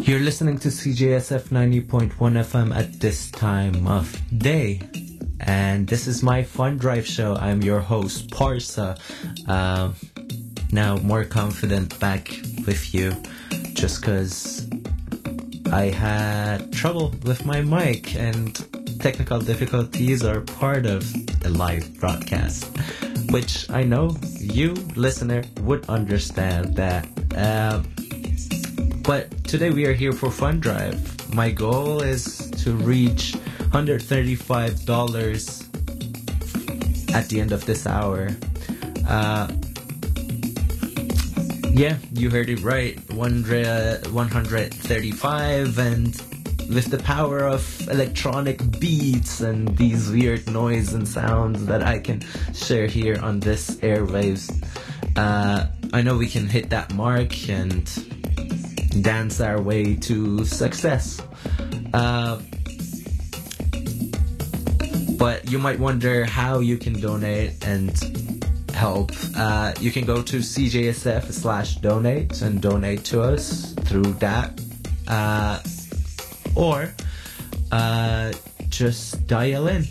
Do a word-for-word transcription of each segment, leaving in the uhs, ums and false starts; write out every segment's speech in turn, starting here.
You're listening to C J S F ninety point one F M at this time of day. And this is my Fun Drive show. I'm your host, Parsa. Uh, now more confident back with you just because I had trouble with my mic and technical difficulties are part of a live broadcast, which I know you, listener, would understand that. Uh, but today we are here for Fun Drive. My goal is to reach one hundred thirty-five dollars at the end of this hour. Uh, yeah, you heard it right. one hundred thirty-five, and with the power of electronic beats and these weird noise and sounds that I can share here on this airwaves, uh, I know we can hit that mark and dance our way to success. Uh, but you might wonder how you can donate and help. Uh, you can go to C J S F slash donate and donate to us through that. Uh, or uh, just dial in.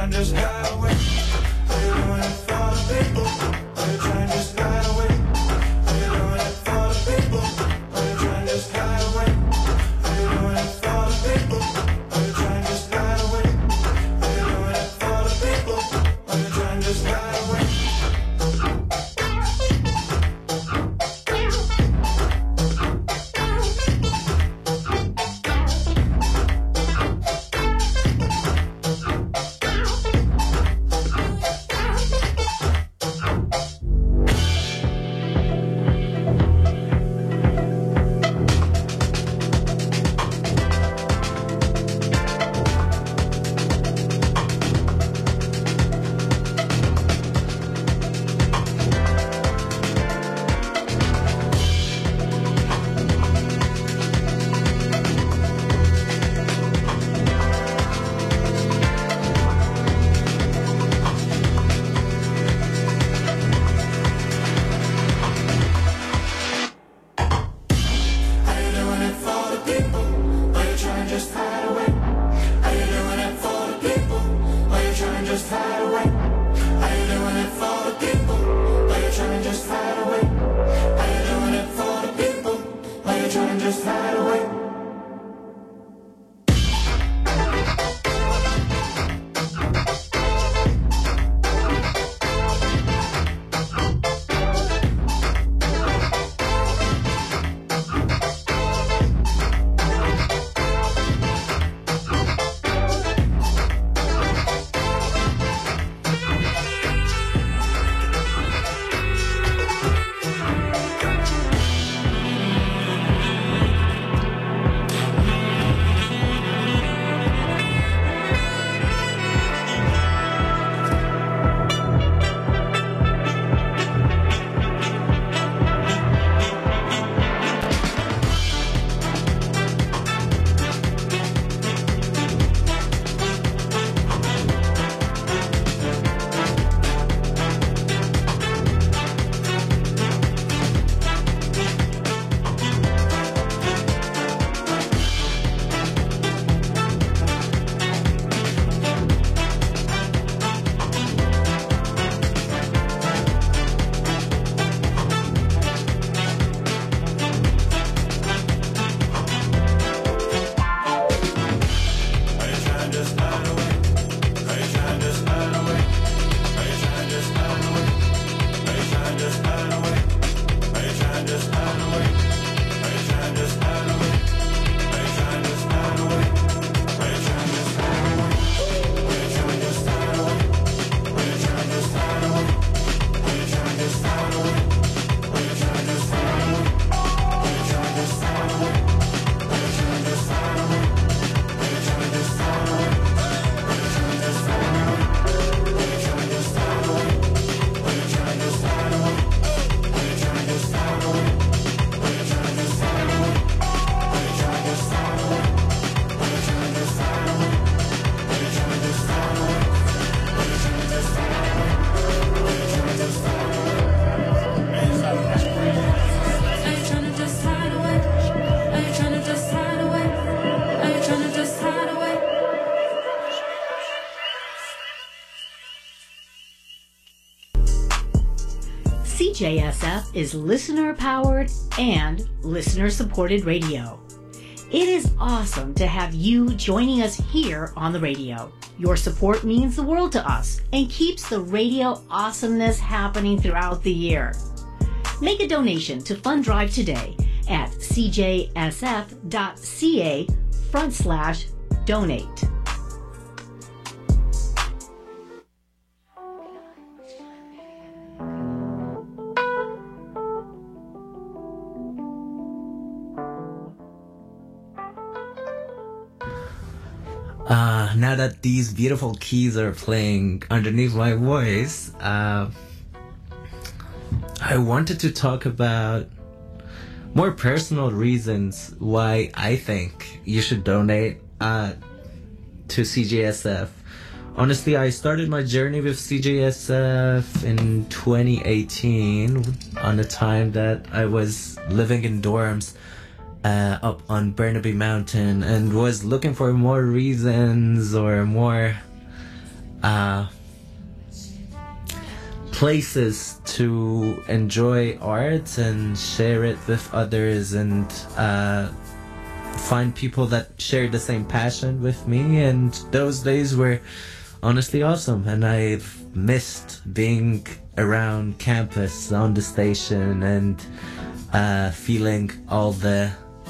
trying to just hide away? Are you doing it for the people? Are you trying to just hide away? Are you doing it for the people? Are you trying to just hide away? Are you doing it for the people? Are you trying to just hide away? Are you doing it for the people? Are you trying to just hide away? C J S F is listener-powered and listener-supported radio. It is awesome to have you joining us here on the radio. Your support means the world to us and keeps the radio awesomeness happening throughout the year. Make a donation to Fund Drive today at c j s f dot c a front slash donate. Uh, now that these beautiful keys are playing underneath my voice, uh, I wanted to talk about more personal reasons why I think you should donate uh, to C J S F. Honestly, I started my journey with C J S F in twenty eighteen on the time that I was living in dorms Uh, up on Burnaby Mountain and was looking for more reasons or more uh, places to enjoy art and share it with others, and uh, find people that share the same passion with me. And those days were honestly awesome, and I've missed being around campus on the station and uh, feeling all the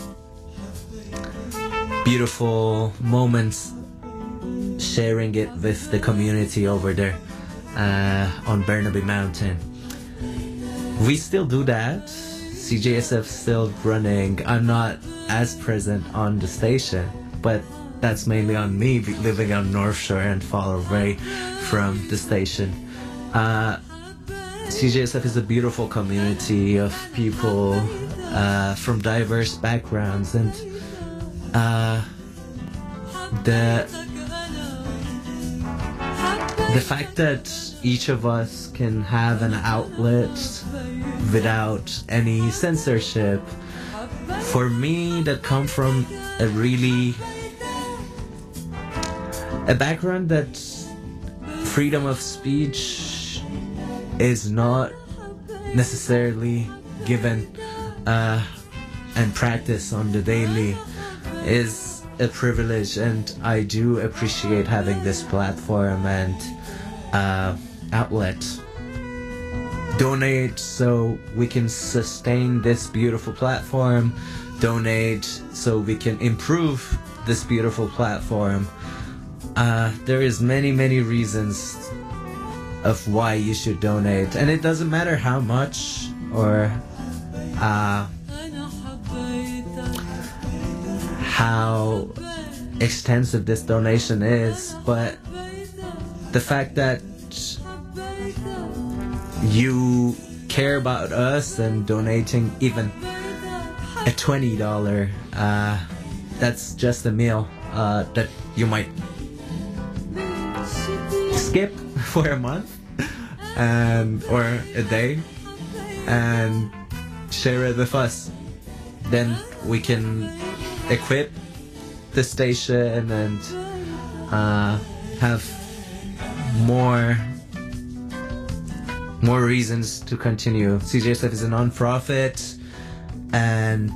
beautiful moments, sharing it with the community over there uh, on Burnaby Mountain. We still do that. C J S F still running. I'm not as present on the station, but that's mainly on me be- living on North Shore and far away from the station. Uh, C J S F is a beautiful community of people uh, from diverse backgrounds, and uh, the the fact that each of us can have an outlet without any censorship, for me, that come from a really a background that freedom of speech is not necessarily given uh, and practiced on the daily, is a privilege, and I do appreciate having this platform and uh, outlet. Donate so we can sustain this beautiful platform. Donate so we can improve this beautiful platform. Uh, there is many, many reasons of why you should donate, and it doesn't matter how much or uh, how extensive this donation is, but the fact that you care about us and donating even a twenty dollars, uh, that's just a meal uh, that you might skip for a month and or a day and share it with us. Then we can equip the station and uh, have more more reasons to continue. C J S F is a non-profit and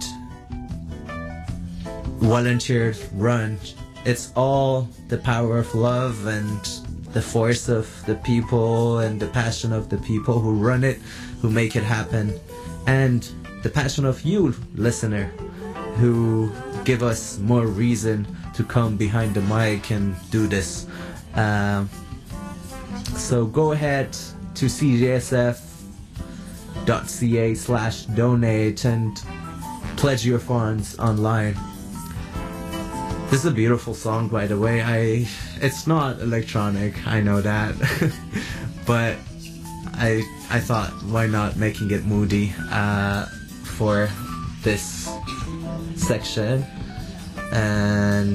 volunteer run. It's all the power of love and the force of the people and the passion of the people who run it, who make it happen, and the passion of you, listener, who give us more reason to come behind the mic and do this. Um, so go ahead to c j s f dot c a slash donate and pledge your funds online. This is a beautiful song, by the way. I it's not electronic, I know that, but I I thought, why not making it moody uh, for this section. And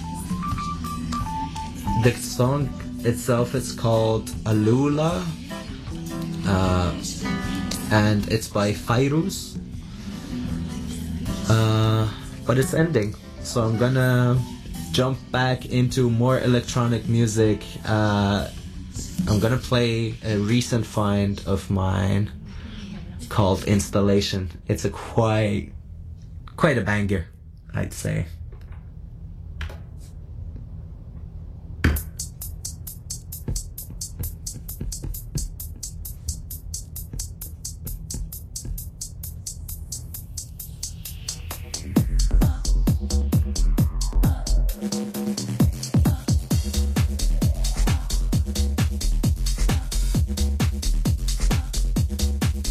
the song itself is called Alula, uh, and it's by Fairuz. Uh, but it's ending, so I'm gonna jump back into more electronic music. Uh, I'm gonna play a recent find of mine called Installation. It's a quite, quite a banger, I'd say.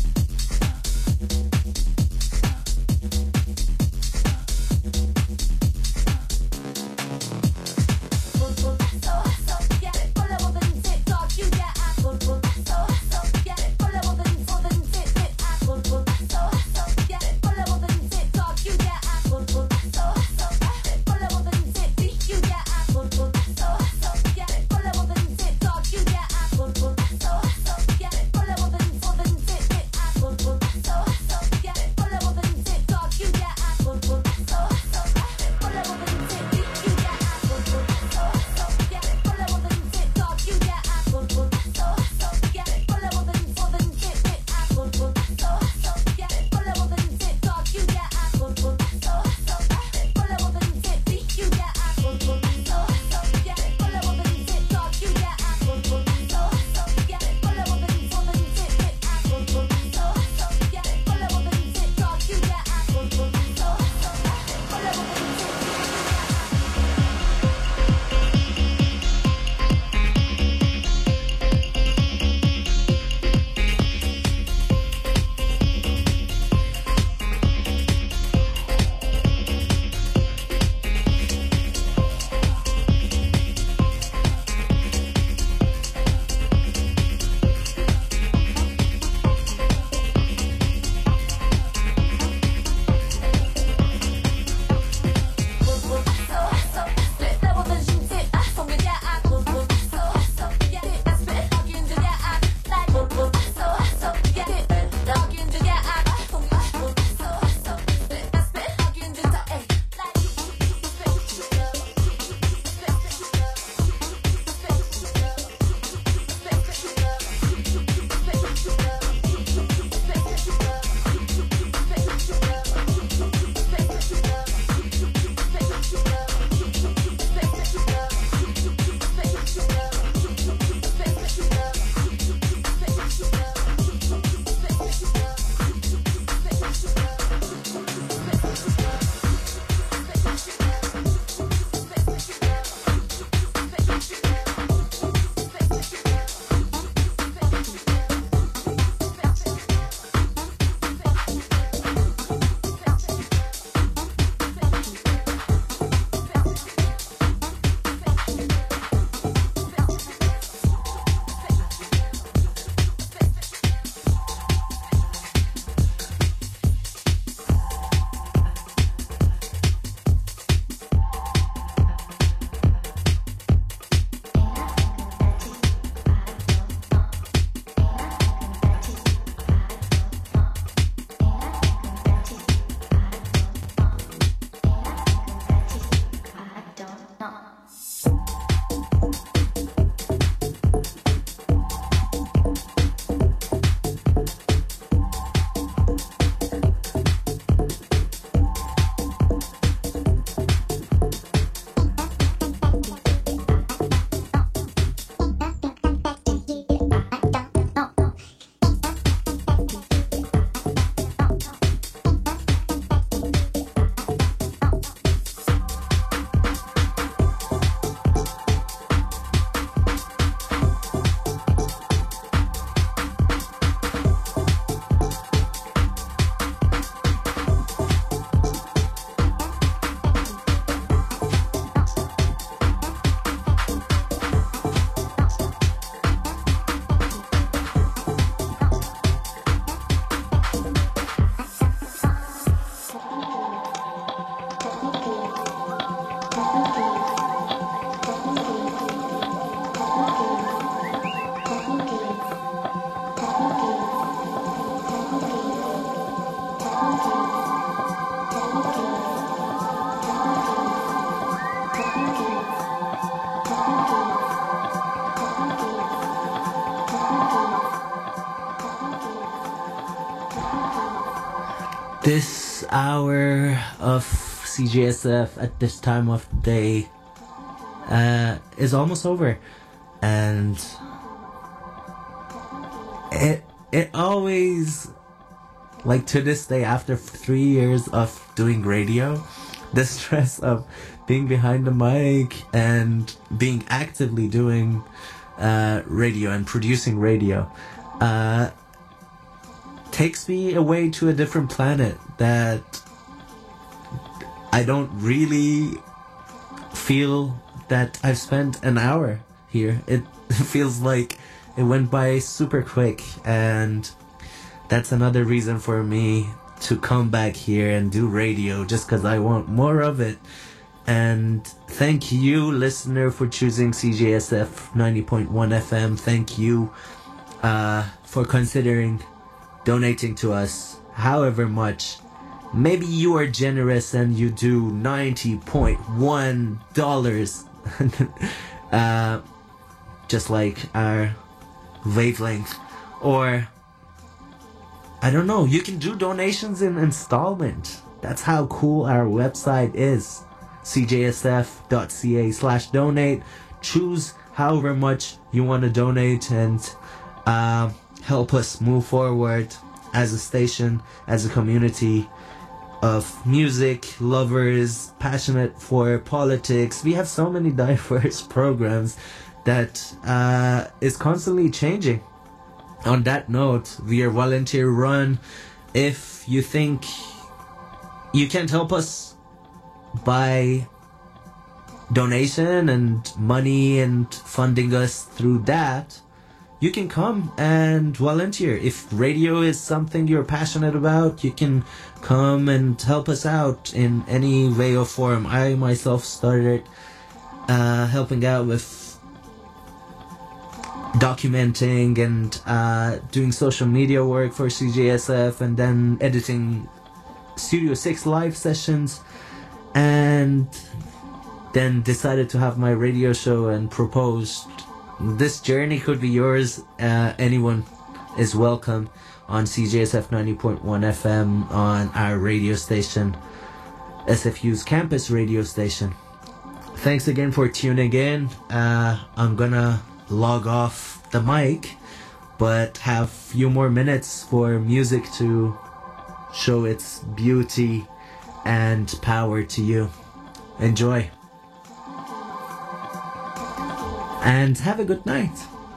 Installation. This hour of C J S F at this time of the day uh, is almost over, and it it always, like to this day, after three years of doing radio, the stress of being behind the mic and being actively doing uh, radio and producing radio uh, takes me away to a different planet that I don't really feel that I've spent an hour here. It feels like it went by super quick, and that's another reason for me to come back here and do radio, just because I want more of it. And thank you, listener, for choosing C J S F ninety point one F M. Thank you uh, for considering donating to us however much. Maybe you are generous and you do ninety point one dollars. uh, just like our wavelength. Or I don't know, you can do donations in installment. That's how cool our website is. c j s f dot c a slash donate. Choose however much you want to donate and uh, help us move forward as a station, as a community of music lovers, passionate for politics. We have so many diverse programs that uh, is constantly changing. On that note, we are volunteer run. If you think you can't help us by donation and money and funding us through that, you can come and volunteer. If radio is something you're passionate about, you can come and help us out in any way or form. I myself started uh, helping out with documenting and uh, doing social media work for C J S F, and then editing Studio six live sessions, and then decided to have my radio show and proposed this journey could be yours. Uh, anyone is welcome on C J S F ninety point one F M, on our radio station, S F U's campus radio station. Thanks again for tuning in. Uh, I'm gonna log off the mic, but have a few more minutes for music to show its beauty and power to you. Enjoy. And have a good night.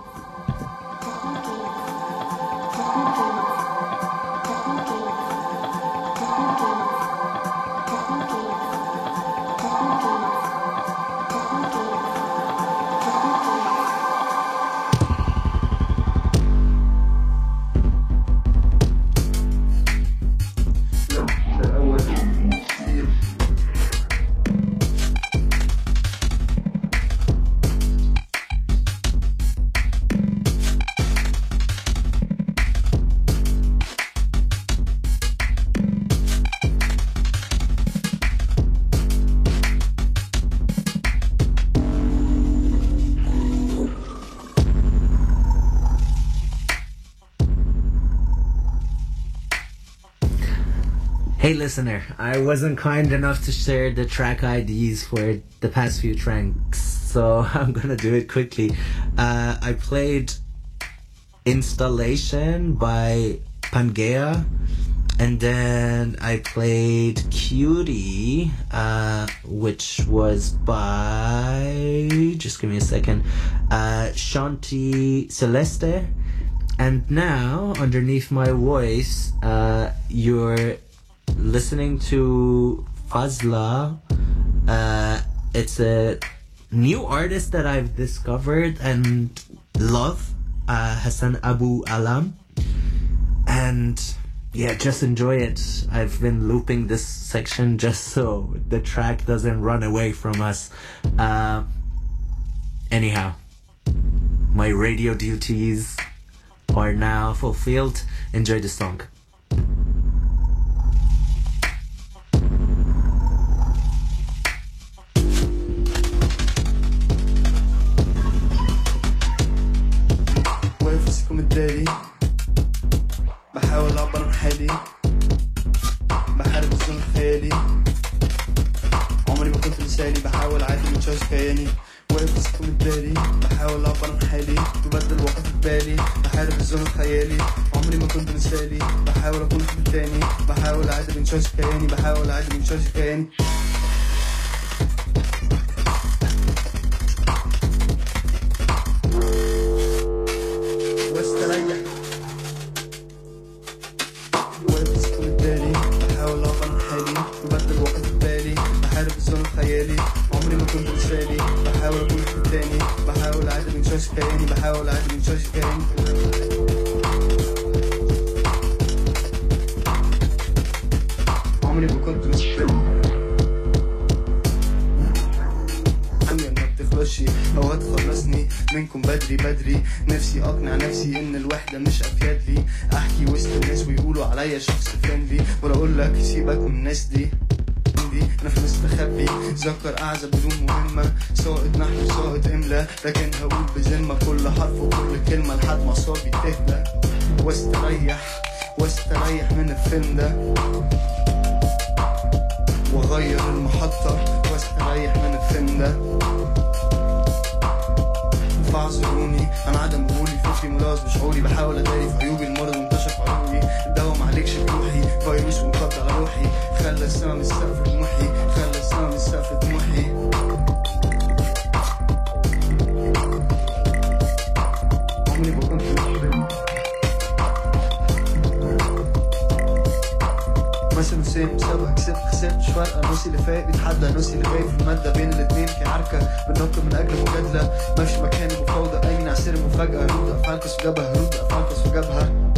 Hey listener, I wasn't kind enough to share the track I Ds for the past few tracks, so I'm gonna do it quickly. Uh, I played Installation by Pangea, and then I played Cutie, uh, which was by, just give me a second, uh, Shanti Celeste, and now, underneath my voice, uh, you're listening to Fazla. Uh, it's a new artist that I've discovered and love, uh, Hassan Abu Alam, and yeah, just enjoy it. I've been looping this section just so the track doesn't run away from us. Uh, anyhow, my radio duties are now fulfilled. Enjoy the song. واقف الداري بحاول اعبر عن حالي بالي، بحارب الظلم الخيالي، عمري ما كنت مثالي، بحاول اكون حد تاني، بحاول اعدي من شاشه كياني، بحاول اعدي من شاشه كياني. واستريح واقف سكون الداري، بحاول اقف عن حالي، ببدل واقف في بالي، بحارب الظلم الخيالي، عمري ما كنت مثالي، بحاول اكون حد تاني، بحاول اعدي من شاشه كياني، بحاول اعدي من شاشه كياني. عمري ما كنت مثالي، ما بتخلصش او هتخلصني منكم بدري بدري. نفسي اقنع نفسي ان الوحده مش افيد لي، احكي وسط الناس ويقولوا عليا شخص فريندلي، ولا اقول لك سيبك من الناس دي دي انا في مستخبي، ذكر اعزب بدون مهمه، ساقط نحو ساقط املا، لكن هقول بذمه كل حرف وكل كلمه لحد ما اصابي تهدى. واستريح واستريح من الفيلم ده، واغير المحطه، واستريح من الفيلم ده. فاعذروني عن عدم قبولي، فكري ملاحظ بشعوري، بحاول اداري في عيوبي، المرض منتشر في عروقي، الدواء معليكش بروحي، فيروس منقض على روحي، خلى السما من سقف طموحي، خلى السما من سقف طموحي. عمري ما كنت محبين مثلا سيم سبق كسبت خسرت مش فارقه، نصي اللي فايق بيتحدى نصي اللي بايق في الماده، بين الاتنين في عركه بننط من اجل مجادله، ماشي مكاني بفوضى، ايمن عسير مفاجاه، هرود افعال كسر جبهه، هرود افعال كسر جبهه.